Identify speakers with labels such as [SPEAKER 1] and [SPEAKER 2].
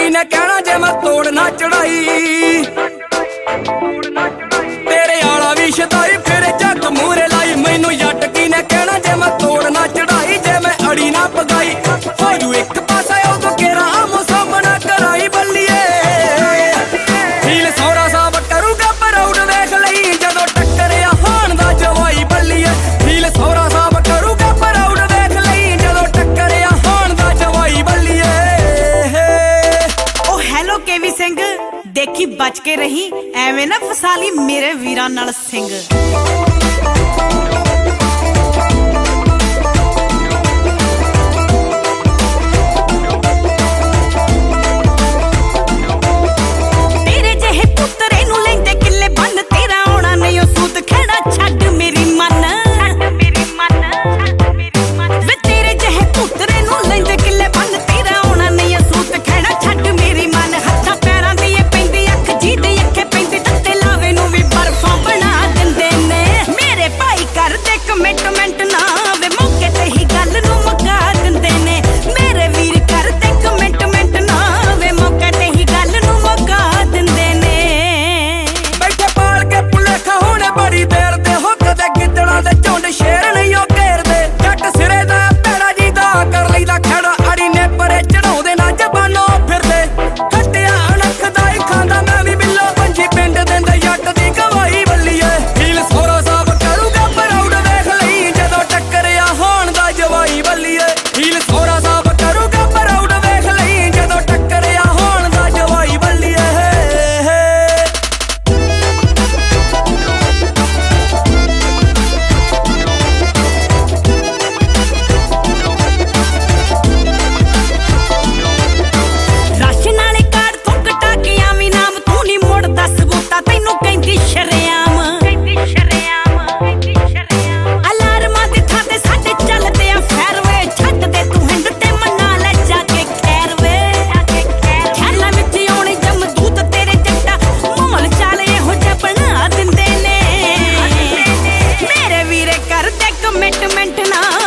[SPEAKER 1] ने कहना जे मैं तोड़ना चढ़ाई तेरे आला भी शदाई फिर जग मूरे लाई मैनू यटकी ने कहना जे मैं तोड़ना चढ़ाई जे मैं अड़ी ना पगाई हो जू एक पासा उदों केरा आमो सामना कराई बल्लिए फील सौरा साहब करूगा प्राउड वेख लई जदों टक्करिया हाण दा जवाई बल्लिए फील सौरा साहब करूगा प्राउड वेख लई जदों टक्करिया हाण दा जवाई बल्लिए।
[SPEAKER 2] ओ हेलो केवी सिंह देखी बच के रही एवें ना फसाली मेरे वीरां नाल सिंह।
[SPEAKER 3] कमिटमेंट ना